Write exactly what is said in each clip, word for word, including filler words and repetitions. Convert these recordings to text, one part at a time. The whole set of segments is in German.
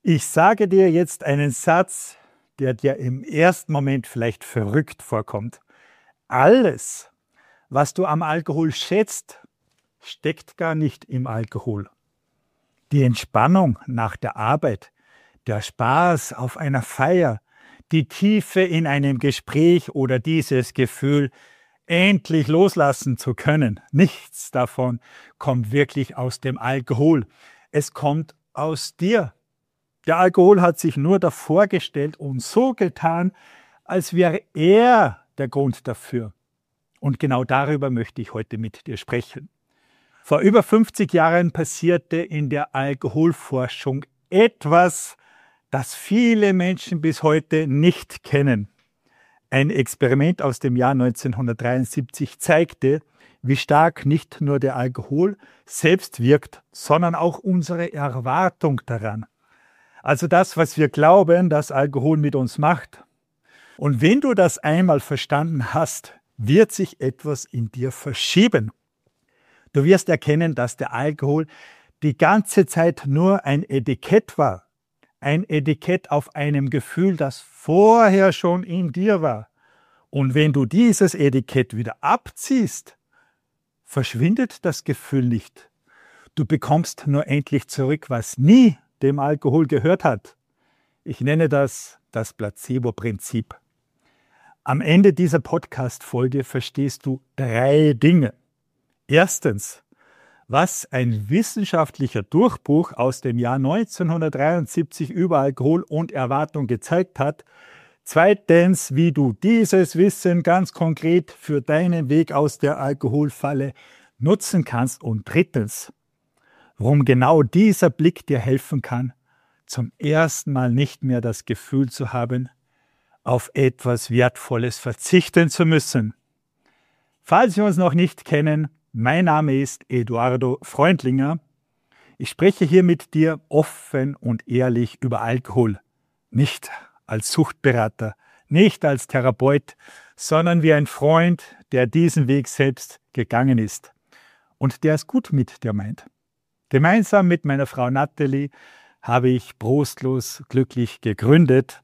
Ich sage dir jetzt einen Satz, der dir im ersten Moment vielleicht verrückt vorkommt. Alles, was du am Alkohol schätzt, steckt gar nicht im Alkohol. Die Entspannung nach der Arbeit, der Spaß auf einer Feier, die Tiefe in einem Gespräch oder dieses Gefühl, endlich loslassen zu können. Nichts davon kommt wirklich aus dem Alkohol. Es kommt aus dir. Der Alkohol hat sich nur davor gestellt und so getan, als wäre er der Grund dafür. Und genau darüber möchte ich heute mit dir sprechen. Vor über fünfzig Jahren passierte in der Alkoholforschung etwas, das viele Menschen bis heute nicht kennen. Ein Experiment aus dem Jahr neunzehnhundertdreiundsiebzig zeigte, wie stark nicht nur der Alkohol selbst wirkt, sondern auch unsere Erwartung daran. Also das, was wir glauben, dass Alkohol mit uns macht. Und wenn du das einmal verstanden hast, wird sich etwas in dir verschieben. Du wirst erkennen, dass der Alkohol die ganze Zeit nur ein Etikett war. Ein Etikett auf einem Gefühl, das vorher schon in dir war. Und wenn du dieses Etikett wieder abziehst, verschwindet das Gefühl nicht. Du bekommst nur endlich zurück, was nie dem Alkohol gehört hat. Ich nenne das das Placebo-Prinzip. Am Ende dieser Podcast-Folge verstehst du drei Dinge. Erstens, was ein wissenschaftlicher Durchbruch aus dem Jahr neunzehnhundertdreiundsiebzig über Alkohol und Erwartung gezeigt hat. Zweitens, wie du dieses Wissen ganz konkret für deinen Weg aus der Alkoholfalle nutzen kannst. Und drittens, warum genau dieser Blick dir helfen kann, zum ersten Mal nicht mehr das Gefühl zu haben, auf etwas Wertvolles verzichten zu müssen. Falls wir uns noch nicht kennen, mein Name ist Eduardo Freundlinger. Ich spreche hier mit dir offen und ehrlich über Alkohol. Nicht als Suchtberater, nicht als Therapeut, sondern wie ein Freund, der diesen Weg selbst gegangen ist und der es gut mit dir meint. Gemeinsam mit meiner Frau Natalie habe ich Prostlos glücklich gegründet,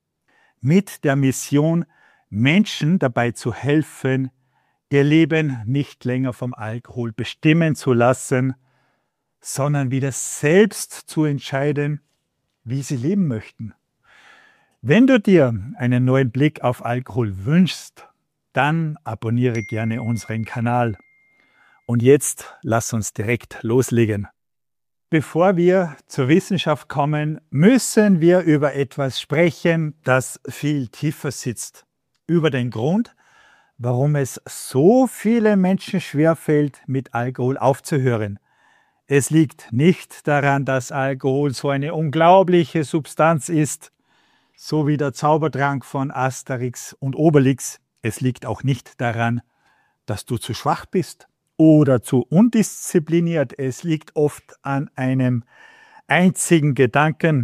mit der Mission, Menschen dabei zu helfen, ihr Leben nicht länger vom Alkohol bestimmen zu lassen, sondern wieder selbst zu entscheiden, wie sie leben möchten. Wenn du dir einen neuen Blick auf Alkohol wünschst, dann abonniere gerne unseren Kanal. Und jetzt lass uns direkt loslegen. Bevor wir zur Wissenschaft kommen, müssen wir über etwas sprechen, das viel tiefer sitzt. Über den Grund, warum es so vielen Menschen schwerfällt, mit Alkohol aufzuhören. Es liegt nicht daran, dass Alkohol so eine unglaubliche Substanz ist, so wie der Zaubertrank von Asterix und Obelix. Es liegt auch nicht daran, dass du zu schwach bist oder zu undiszipliniert. Es liegt oft an einem einzigen Gedanken.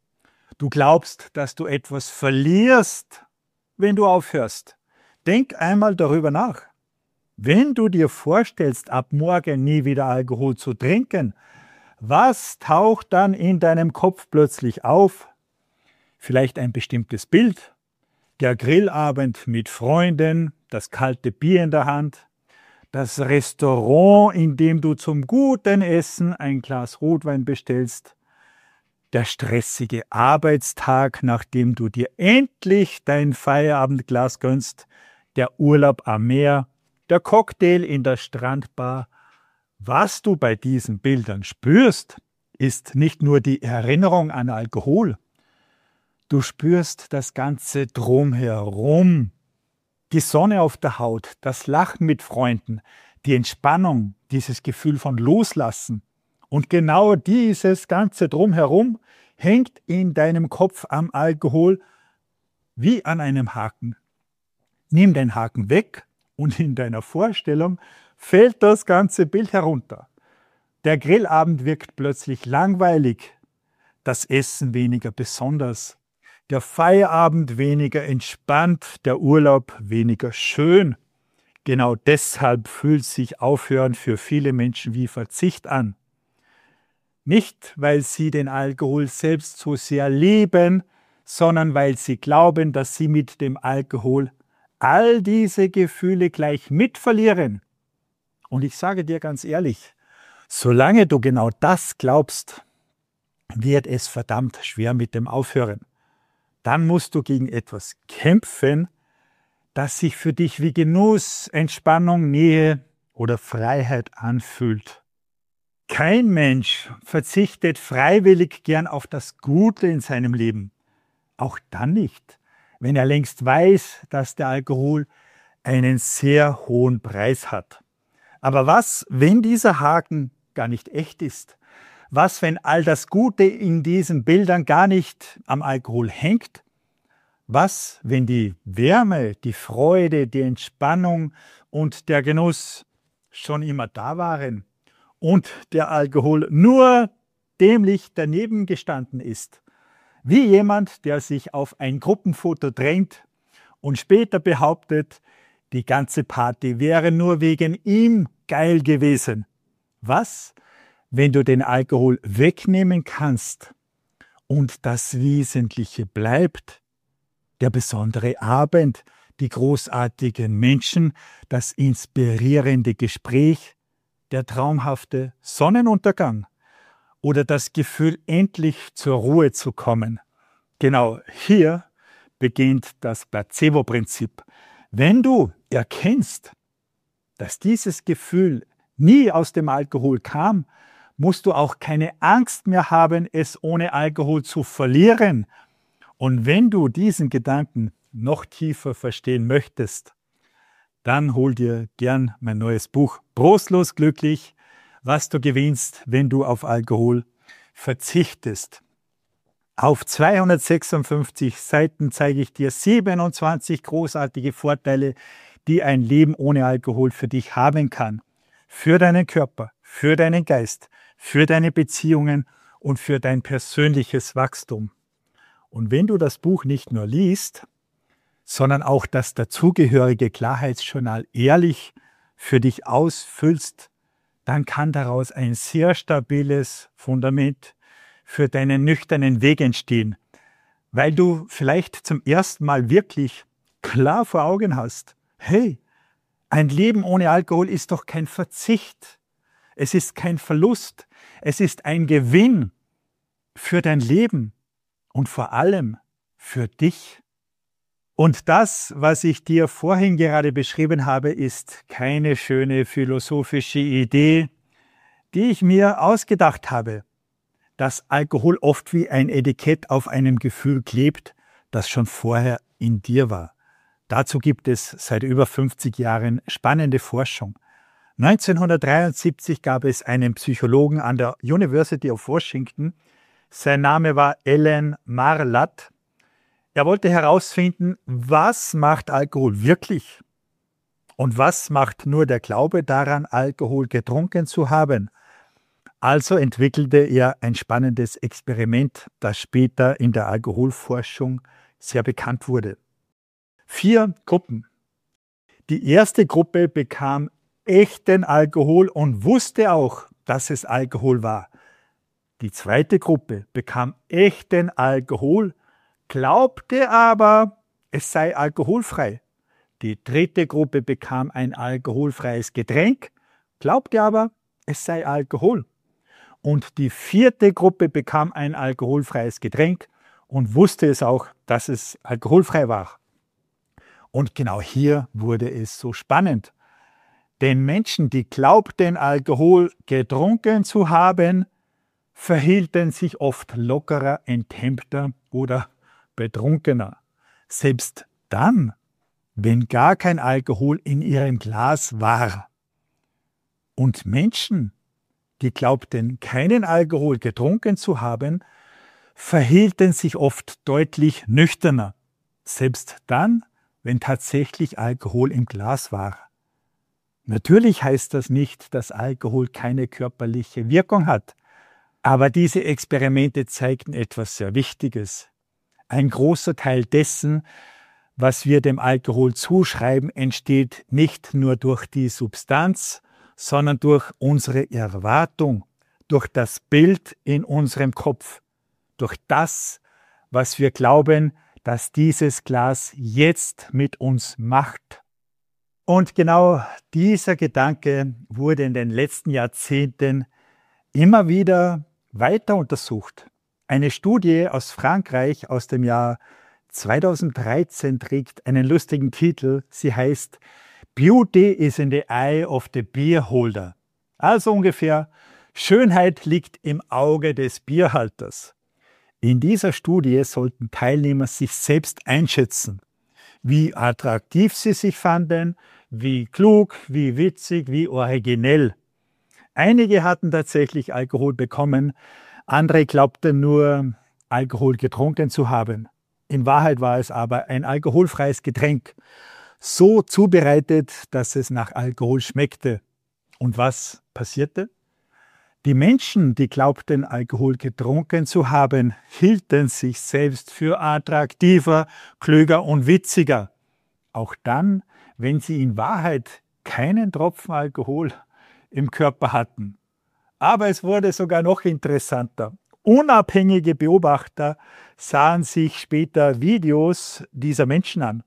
Du glaubst, dass du etwas verlierst, wenn du aufhörst. Denk einmal darüber nach. Wenn du dir vorstellst, ab morgen nie wieder Alkohol zu trinken, was taucht dann in deinem Kopf plötzlich auf? Vielleicht ein bestimmtes Bild, der Grillabend mit Freunden, das kalte Bier in der Hand, das Restaurant, in dem du zum guten Essen ein Glas Rotwein bestellst, der stressige Arbeitstag, nachdem du dir endlich dein Feierabendglas gönnst, der Urlaub am Meer, der Cocktail in der Strandbar. Was du bei diesen Bildern spürst, ist nicht nur die Erinnerung an Alkohol. Du spürst das Ganze drumherum. Die Sonne auf der Haut, das Lachen mit Freunden, die Entspannung, dieses Gefühl von Loslassen. Und genau dieses Ganze drumherum hängt in deinem Kopf am Alkohol wie an einem Haken. Nimm den Haken weg und in deiner Vorstellung fällt das ganze Bild herunter. Der Grillabend wirkt plötzlich langweilig, das Essen weniger besonders, der Feierabend weniger entspannt, der Urlaub weniger schön. Genau deshalb fühlt sich Aufhören für viele Menschen wie Verzicht an. Nicht, weil sie den Alkohol selbst so sehr lieben, sondern weil sie glauben, dass sie mit dem Alkohol all diese Gefühle gleich mitverlieren. Und ich sage dir ganz ehrlich, solange du genau das glaubst, wird es verdammt schwer mit dem Aufhören. Dann musst du gegen etwas kämpfen, das sich für dich wie Genuss, Entspannung, Nähe oder Freiheit anfühlt. Kein Mensch verzichtet freiwillig gern auf das Gute in seinem Leben. Auch dann nicht, wenn er längst weiß, dass der Alkohol einen sehr hohen Preis hat. Aber was, wenn dieser Haken gar nicht echt ist? Was, wenn all das Gute in diesen Bildern gar nicht am Alkohol hängt? Was, wenn die Wärme, die Freude, die Entspannung und der Genuss schon immer da waren und der Alkohol nur dämlich daneben gestanden ist? Wie jemand, der sich auf ein Gruppenfoto drängt und später behauptet, die ganze Party wäre nur wegen ihm geil gewesen. Was, wenn du den Alkohol wegnehmen kannst und das Wesentliche bleibt? Der besondere Abend, die großartigen Menschen, das inspirierende Gespräch, der traumhafte Sonnenuntergang oder das Gefühl, endlich zur Ruhe zu kommen. Genau hier beginnt das Placebo-Prinzip. Wenn du erkennst, dass dieses Gefühl nie aus dem Alkohol kam, musst du auch keine Angst mehr haben, es ohne Alkohol zu verlieren. Und wenn du diesen Gedanken noch tiefer verstehen möchtest, dann hol dir gern mein neues Buch Trostlos glücklich, was du gewinnst, wenn du auf Alkohol verzichtest. Auf zweihundertsechsundfünfzig Seiten zeige ich dir siebenundzwanzig großartige Vorteile, die ein Leben ohne Alkohol für dich haben kann. Für deinen Körper, für deinen Geist, für deine Beziehungen und für dein persönliches Wachstum. Und wenn du das Buch nicht nur liest, sondern auch das dazugehörige Klarheitsjournal ehrlich für dich ausfüllst, dann kann daraus ein sehr stabiles Fundament für deinen nüchternen Weg entstehen, weil du vielleicht zum ersten Mal wirklich klar vor Augen hast, hey, ein Leben ohne Alkohol ist doch kein Verzicht, es ist kein Verlust, es ist ein Gewinn für dein Leben und vor allem für dich. Und das, was ich dir vorhin gerade beschrieben habe, ist keine schöne philosophische Idee, die ich mir ausgedacht habe, dass Alkohol oft wie ein Etikett auf einem Gefühl klebt, das schon vorher in dir war. Dazu gibt es seit über fünfzig Jahren spannende Forschung. neunzehnhundertdreiundsiebzig gab es einen Psychologen an der University of Washington. Sein Name war Alan Marlatt. Er wollte herausfinden, was macht Alkohol wirklich und was macht nur der Glaube daran, Alkohol getrunken zu haben. Also entwickelte er ein spannendes Experiment, das später in der Alkoholforschung sehr bekannt wurde. Vier Gruppen. Die erste Gruppe bekam echten Alkohol und wusste auch, dass es Alkohol war. Die zweite Gruppe bekam echten Alkohol, glaubte aber, es sei alkoholfrei. Die dritte Gruppe bekam ein alkoholfreies Getränk, glaubte aber, es sei Alkohol. Und die vierte Gruppe bekam ein alkoholfreies Getränk und wusste es auch, dass es alkoholfrei war. Und genau hier wurde es so spannend. Denn Menschen, die glaubten, Alkohol getrunken zu haben, verhielten sich oft lockerer, enthemmter oder betrunkener. Selbst dann, wenn gar kein Alkohol in ihrem Glas war. Und Menschen, die glaubten, keinen Alkohol getrunken zu haben, verhielten sich oft deutlich nüchterner. Selbst dann, wenn tatsächlich Alkohol im Glas war. Natürlich heißt das nicht, dass Alkohol keine körperliche Wirkung hat. Aber diese Experimente zeigten etwas sehr Wichtiges. Ein großer Teil dessen, was wir dem Alkohol zuschreiben, entsteht nicht nur durch die Substanz, sondern durch unsere Erwartung, durch das Bild in unserem Kopf, durch das, was wir glauben, dass dieses Glas jetzt mit uns macht. Und genau dieser Gedanke wurde in den letzten Jahrzehnten immer wieder weiter untersucht. Eine Studie aus Frankreich aus dem Jahr zweitausenddreizehn trägt einen lustigen Titel. Sie heißt Beauty is in the eye of the beer holder. Also ungefähr, Schönheit liegt im Auge des Bierhalters. In dieser Studie sollten Teilnehmer sich selbst einschätzen, wie attraktiv sie sich fanden, wie klug, wie witzig, wie originell. Einige hatten tatsächlich Alkohol bekommen, andere glaubten nur, Alkohol getrunken zu haben. In Wahrheit war es aber ein alkoholfreies Getränk, so zubereitet, dass es nach Alkohol schmeckte. Und was passierte? Die Menschen, die glaubten, Alkohol getrunken zu haben, hielten sich selbst für attraktiver, klüger und witziger. Auch dann, wenn sie in Wahrheit keinen Tropfen Alkohol im Körper hatten. Aber es wurde sogar noch interessanter. Unabhängige Beobachter sahen sich später Videos dieser Menschen an.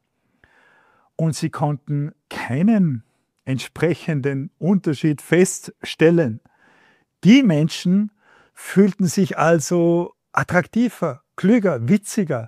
Und sie konnten keinen entsprechenden Unterschied feststellen. Die Menschen fühlten sich also attraktiver, klüger, witziger.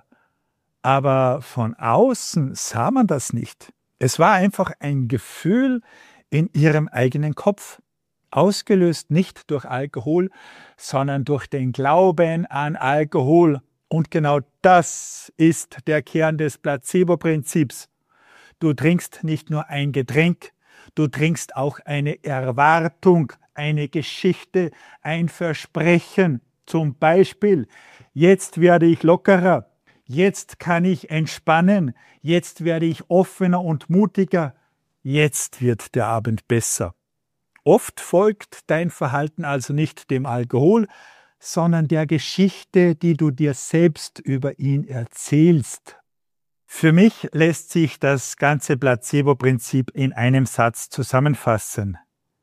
Aber von außen sah man das nicht. Es war einfach ein Gefühl in ihrem eigenen Kopf, ausgelöst nicht durch Alkohol, sondern durch den Glauben an Alkohol. Und genau das ist der Kern des Placebo-Prinzips. Du trinkst nicht nur ein Getränk, du trinkst auch eine Erwartung, eine Geschichte, ein Versprechen. Zum Beispiel, jetzt werde ich lockerer, jetzt kann ich entspannen, jetzt werde ich offener und mutiger, jetzt wird der Abend besser. Oft folgt dein Verhalten also nicht dem Alkohol, sondern der Geschichte, die du dir selbst über ihn erzählst. Für mich lässt sich das ganze Placebo-Prinzip in einem Satz zusammenfassen.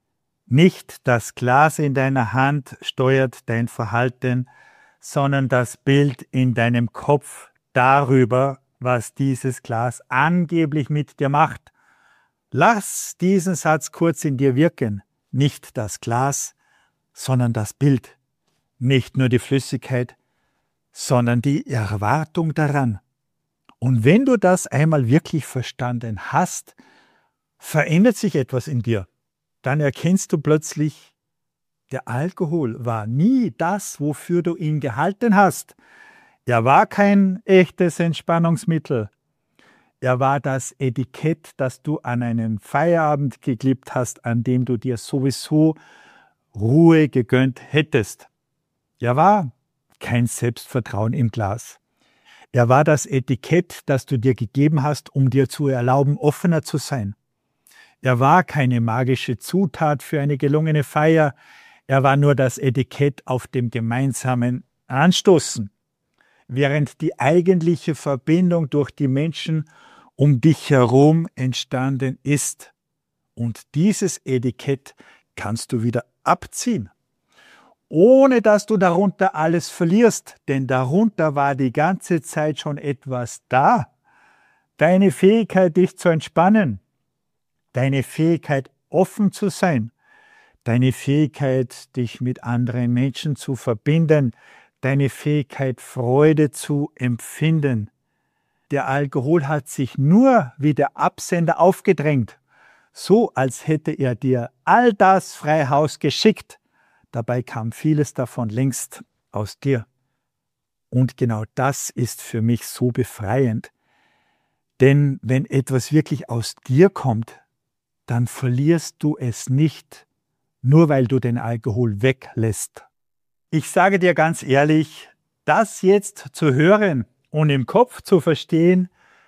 Nicht das Glas in deiner Hand steuert dein Verhalten, sondern das Bild in deinem Kopf darüber, was dieses Glas angeblich mit dir macht. Lass diesen Satz kurz in dir wirken. Nicht das Glas, sondern das Bild. Nicht nur die Flüssigkeit, sondern die Erwartung daran. Und wenn du das einmal wirklich verstanden hast, verändert sich etwas in dir. Dann erkennst du plötzlich, der Alkohol war nie das, wofür du ihn gehalten hast. Er war kein echtes Entspannungsmittel. Er war das Etikett, das du an einen Feierabend geklebt hast, an dem du dir sowieso Ruhe gegönnt hättest. Er war kein Selbstvertrauen im Glas. Er war das Etikett, das du dir gegeben hast, um dir zu erlauben, offener zu sein. Er war keine magische Zutat für eine gelungene Feier. Er war nur das Etikett auf dem gemeinsamen Anstoßen. Während die eigentliche Verbindung durch die Menschen um dich herum entstanden ist. Und dieses Etikett kannst du wieder abziehen, ohne dass du darunter alles verlierst, denn darunter war die ganze Zeit schon etwas da. Deine Fähigkeit, dich zu entspannen, deine Fähigkeit, offen zu sein, deine Fähigkeit, dich mit anderen Menschen zu verbinden, deine Fähigkeit, Freude zu empfinden. Der Alkohol hat sich nur wie der Absender aufgedrängt, so als hätte er dir all das frei Haus geschickt. Dabei kam vieles davon längst aus dir. Und genau das ist für mich so befreiend. Denn wenn etwas wirklich aus dir kommt, dann verlierst du es nicht, nur weil du den Alkohol weglässt. Ich sage dir ganz ehrlich, das jetzt zu hören und im Kopf zu verstehen,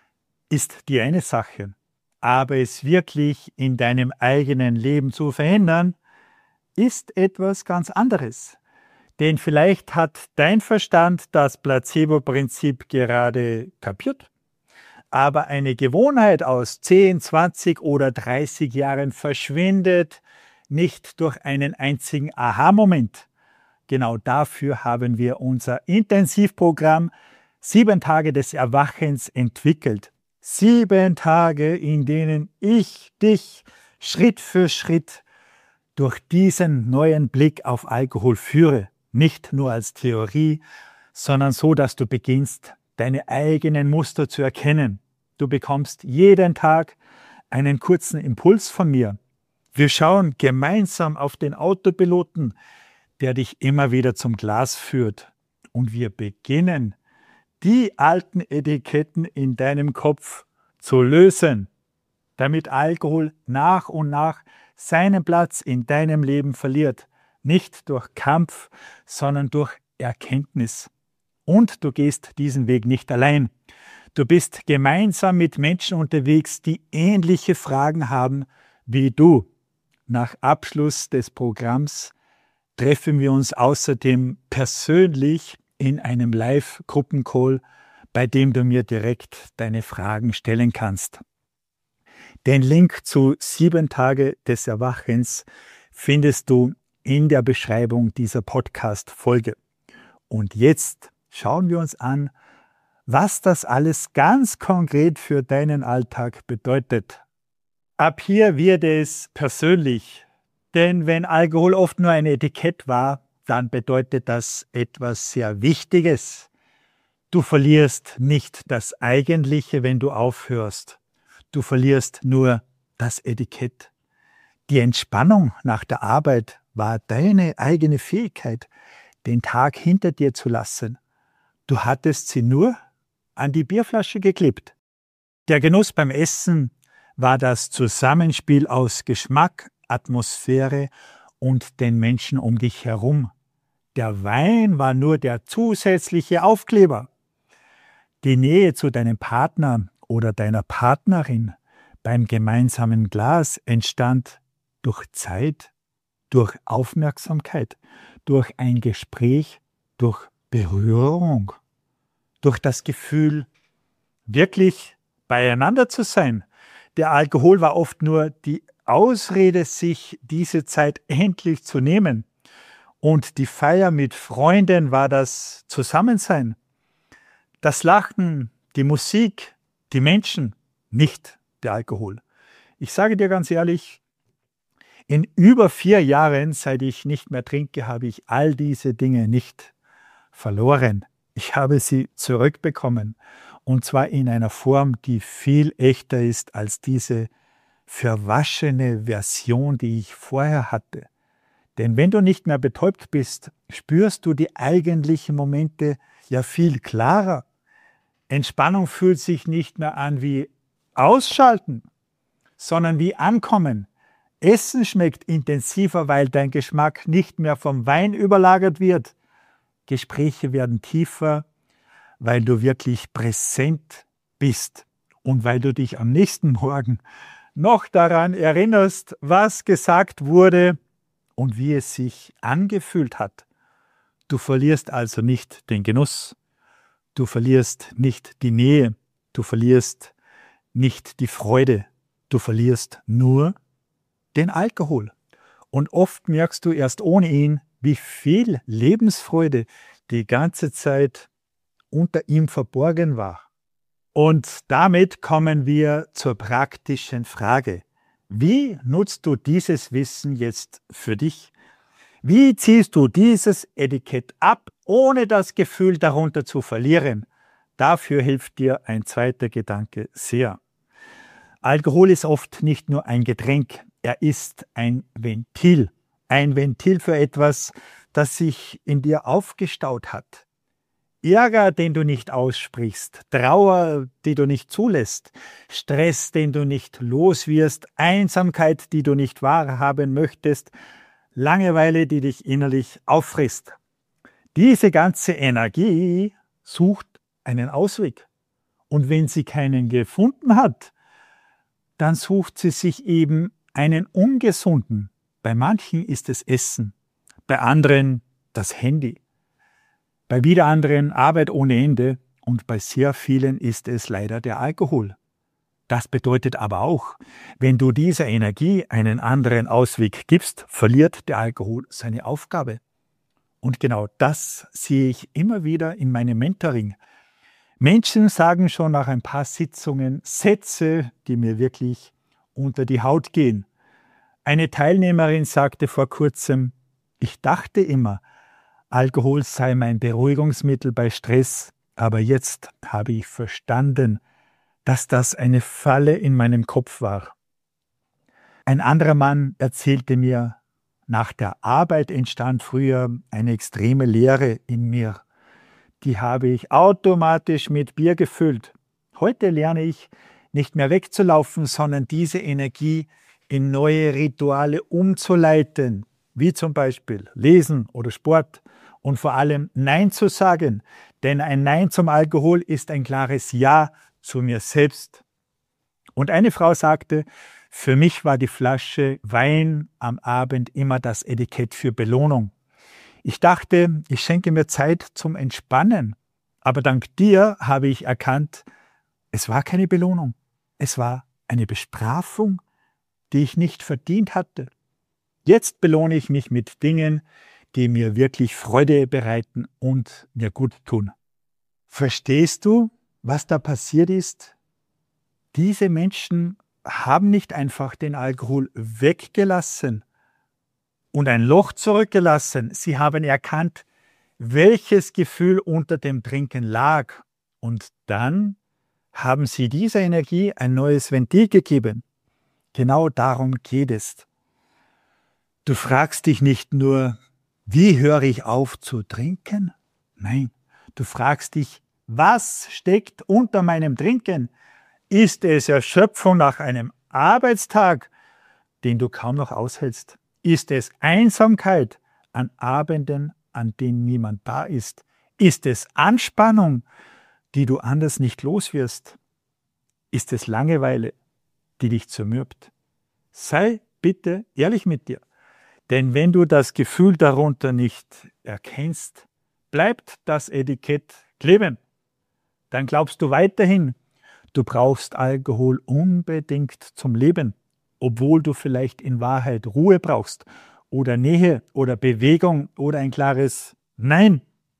ist die eine Sache. Aber es wirklich in deinem eigenen Leben zu verändern, ist etwas ganz anderes. Denn vielleicht hat dein Verstand das Placebo-Prinzip gerade kapiert, aber eine Gewohnheit aus zehn, zwanzig oder dreißig Jahren verschwindet nicht durch einen einzigen Aha-Moment, Genau dafür haben wir unser Intensivprogramm Sieben Tage des Erwachens entwickelt. Sieben Tage, in denen ich dich Schritt für Schritt durch diesen neuen Blick auf Alkohol führe. Nicht nur als Theorie, sondern so, dass du beginnst, deine eigenen Muster zu erkennen. Du bekommst jeden Tag einen kurzen Impuls von mir. Wir schauen gemeinsam auf den Autopiloten, der dich immer wieder zum Glas führt. Und wir beginnen, die alten Etiketten in deinem Kopf zu lösen, damit Alkohol nach und nach seinen Platz in deinem Leben verliert. Nicht durch Kampf, sondern durch Erkenntnis. Und du gehst diesen Weg nicht allein. Du bist gemeinsam mit Menschen unterwegs, die ähnliche Fragen haben wie du. Nach Abschluss des Programms treffen wir uns außerdem persönlich in einem Live-Gruppencall, bei dem du mir direkt deine Fragen stellen kannst. Den Link zu Sieben Tage des Erwachens findest du in der Beschreibung dieser Podcast-Folge. Und jetzt schauen wir uns an, was das alles ganz konkret für deinen Alltag bedeutet. Ab hier wird es persönlich, denn wenn Alkohol oft nur ein Etikett war, dann bedeutet das etwas sehr Wichtiges. Du verlierst nicht das Eigentliche, wenn du aufhörst. Du verlierst nur das Etikett. Die Entspannung nach der Arbeit war deine eigene Fähigkeit, den Tag hinter dir zu lassen. Du hattest sie nur an die Bierflasche geklebt. Der Genuss beim Essen war das Zusammenspiel aus Geschmack, Atmosphäre und den Menschen um dich herum. Der Wein war nur der zusätzliche Aufkleber. Die Nähe zu deinem Partner oder deiner Partnerin beim gemeinsamen Glas entstand durch Zeit, durch Aufmerksamkeit, durch ein Gespräch, durch Berührung, durch das Gefühl, wirklich beieinander zu sein. Der Alkohol war oft nur die Ausrede, sich diese Zeit endlich zu nehmen. Und die Feier mit Freunden war das Zusammensein. Das Lachen, die Musik, die Menschen, nicht der Alkohol. Ich sage dir ganz ehrlich, in über vier Jahren, seit ich nicht mehr trinke, habe ich all diese Dinge nicht verloren. Ich habe sie zurückbekommen. Und zwar in einer Form, die viel echter ist als diese verwaschene Version, die ich vorher hatte. Denn wenn du nicht mehr betäubt bist, spürst du die eigentlichen Momente ja viel klarer. Entspannung fühlt sich nicht mehr an wie Ausschalten, sondern wie Ankommen. Essen schmeckt intensiver, weil dein Geschmack nicht mehr vom Wein überlagert wird. Gespräche werden tiefer, weil du wirklich präsent bist und weil du dich am nächsten Morgen noch daran erinnerst, was gesagt wurde und wie es sich angefühlt hat. Du verlierst also nicht den Genuss, du verlierst nicht die Nähe, du verlierst nicht die Freude, du verlierst nur den Alkohol. Und oft merkst du erst ohne ihn, wie viel Lebensfreude die ganze Zeit unter ihm verborgen war. Und damit kommen wir zur praktischen Frage. Wie nutzt du dieses Wissen jetzt für dich? Wie ziehst du dieses Etikett ab, ohne das Gefühl darunter zu verlieren? Dafür hilft dir ein zweiter Gedanke sehr. Alkohol ist oft nicht nur ein Getränk, er ist ein Ventil. Ein Ventil für etwas, das sich in dir aufgestaut hat. Ärger, den du nicht aussprichst, Trauer, die du nicht zulässt, Stress, den du nicht los wirst, Einsamkeit, die du nicht wahrhaben möchtest, Langeweile, die dich innerlich auffrisst. Diese ganze Energie sucht einen Ausweg. Und wenn sie keinen gefunden hat, dann sucht sie sich eben einen ungesunden. Bei manchen ist es Essen, bei anderen das Handy. Bei wieder anderen Arbeit ohne Ende und bei sehr vielen ist es leider der Alkohol. Das bedeutet aber auch, wenn du dieser Energie einen anderen Ausweg gibst, verliert der Alkohol seine Aufgabe. Und genau das sehe ich immer wieder in meinem Mentoring. Menschen sagen schon nach ein paar Sitzungen Sätze, die mir wirklich unter die Haut gehen. Eine Teilnehmerin sagte vor kurzem, ich dachte immer, Alkohol sei mein Beruhigungsmittel bei Stress, aber jetzt habe ich verstanden, dass das eine Falle in meinem Kopf war. Ein anderer Mann erzählte mir, nach der Arbeit entstand früher eine extreme Leere in mir. Die habe ich automatisch mit Bier gefüllt. Heute lerne ich, nicht mehr wegzulaufen, sondern diese Energie in neue Rituale umzuleiten, wie zum Beispiel Lesen oder Sport und vor allem Nein zu sagen. Denn ein Nein zum Alkohol ist ein klares Ja zu mir selbst. Und eine Frau sagte, für mich war die Flasche Wein am Abend immer das Etikett für Belohnung. Ich dachte, ich schenke mir Zeit zum Entspannen. Aber dank dir habe ich erkannt, es war keine Belohnung. Es war eine Bestrafung, die ich nicht verdient hatte. Jetzt belohne ich mich mit Dingen, die mir wirklich Freude bereiten und mir gut tun. Verstehst du, was da passiert ist? Diese Menschen haben nicht einfach den Alkohol weggelassen und ein Loch zurückgelassen. Sie haben erkannt, welches Gefühl unter dem Trinken lag. Und dann haben sie dieser Energie ein neues Ventil gegeben. Genau darum geht es. Du fragst dich nicht nur, wie höre ich auf zu trinken? Nein, du fragst dich, was steckt unter meinem Trinken? Ist es Erschöpfung nach einem Arbeitstag, den du kaum noch aushältst? Ist es Einsamkeit an Abenden, an denen niemand da ist? Ist es Anspannung, die du anders nicht los wirst? Ist es Langeweile, die dich zermürbt? Sei bitte ehrlich mit dir. Denn wenn du das Gefühl darunter nicht erkennst, bleibt das Etikett kleben. Dann glaubst du weiterhin, du brauchst Alkohol unbedingt zum Leben, obwohl du vielleicht in Wahrheit Ruhe brauchst oder Nähe oder Bewegung oder ein klares Nein.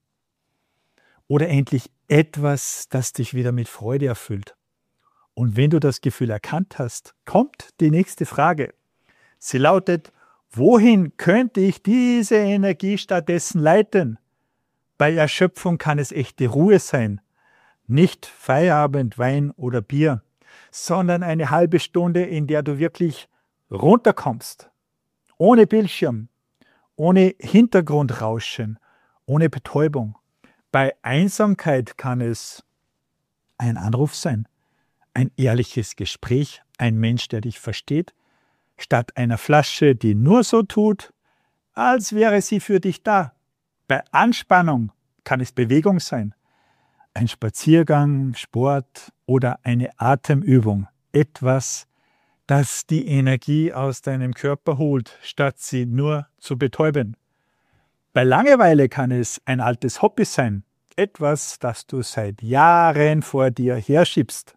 Oder endlich etwas, das dich wieder mit Freude erfüllt. Und wenn du das Gefühl erkannt hast, kommt die nächste Frage. Sie lautet, wohin könnte ich diese Energie stattdessen leiten? Bei Erschöpfung kann es echte Ruhe sein. Nicht Feierabend, Wein oder Bier, sondern eine halbe Stunde, in der du wirklich runterkommst. Ohne Bildschirm, ohne Hintergrundrauschen, ohne Betäubung. Bei Einsamkeit kann es ein Anruf sein, ein ehrliches Gespräch, ein Mensch, der dich versteht, statt einer Flasche, die nur so tut, als wäre sie für dich da. Bei Anspannung kann es Bewegung sein, ein Spaziergang, Sport oder eine Atemübung, etwas, das die Energie aus deinem Körper holt, statt sie nur zu betäuben. Bei Langeweile kann es ein altes Hobby sein, etwas, das du seit Jahren vor dir herschiebst.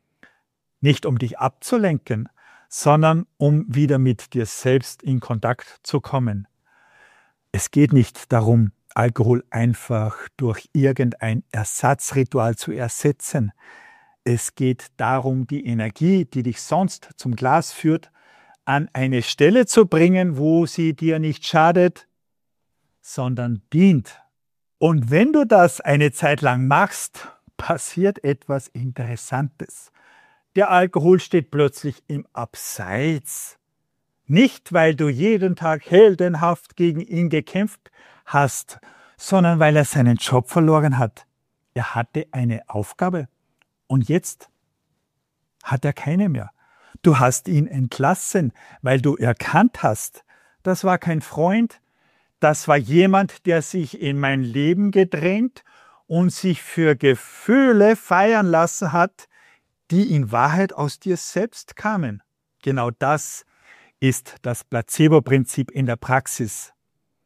Nicht um dich abzulenken, sondern um wieder mit dir selbst in Kontakt zu kommen. Es geht nicht darum, Alkohol einfach durch irgendein Ersatzritual zu ersetzen. Es geht darum, die Energie, die dich sonst zum Glas führt, an eine Stelle zu bringen, wo sie dir nicht schadet, sondern dient. Und wenn du das eine Zeit lang machst, passiert etwas Interessantes. Der Alkohol steht plötzlich im Abseits. Nicht, weil du jeden Tag heldenhaft gegen ihn gekämpft hast, sondern weil er seinen Job verloren hat. Er hatte eine Aufgabe und jetzt hat er keine mehr. Du hast ihn entlassen, weil du erkannt hast, das war kein Freund, das war jemand, der sich in mein Leben gedrängt und sich für Gefühle feiern lassen hat, die in Wahrheit aus dir selbst kamen. Genau das ist das Placebo-Prinzip in der Praxis.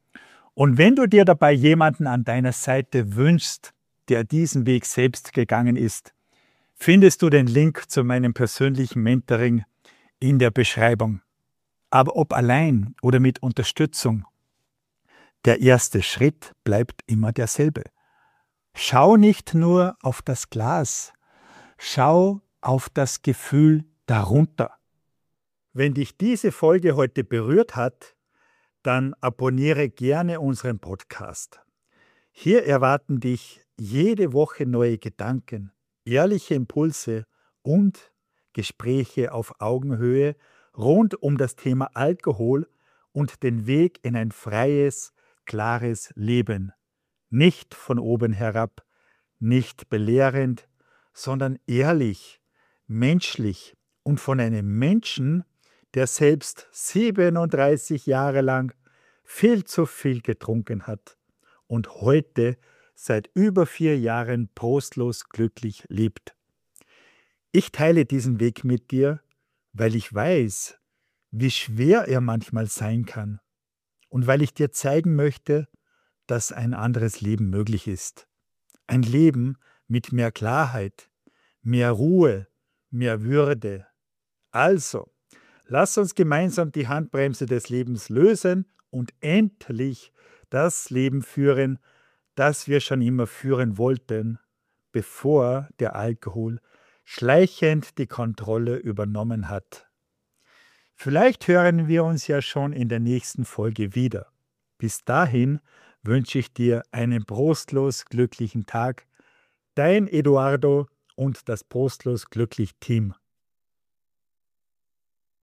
Und wenn du dir dabei jemanden an deiner Seite wünschst, der diesen Weg selbst gegangen ist, findest du den Link zu meinem persönlichen Mentoring in der Beschreibung. Aber ob allein oder mit Unterstützung, Der erste Schritt bleibt immer derselbe. Schau nicht nur auf das Glas, schau auf das Gefühl darunter. Wenn dich diese Folge heute berührt hat, dann abonniere gerne unseren Podcast. Hier erwarten dich jede Woche neue Gedanken, ehrliche Impulse und Gespräche auf Augenhöhe rund um das Thema Alkohol und den Weg in ein freies, klares Leben. Nicht von oben herab, nicht belehrend, sondern ehrlich, menschlich und von einem Menschen, der selbst siebenunddreißig Jahre lang viel zu viel getrunken hat und heute seit über vier Jahren trostlos glücklich lebt. Ich teile diesen Weg mit dir, weil ich weiß, wie schwer er manchmal sein kann und weil ich dir zeigen möchte, dass ein anderes Leben möglich ist. Ein Leben mit mehr Klarheit, mehr Ruhe, mehr Würde. Also, lass uns gemeinsam die Handbremse des Lebens lösen und endlich das Leben führen, das wir schon immer führen wollten, bevor der Alkohol schleichend die Kontrolle übernommen hat. Vielleicht hören wir uns ja schon in der nächsten Folge wieder. Bis dahin wünsche ich dir einen prostlos glücklichen Tag. Dein Eduardo und das Prostlos Glücklich Team.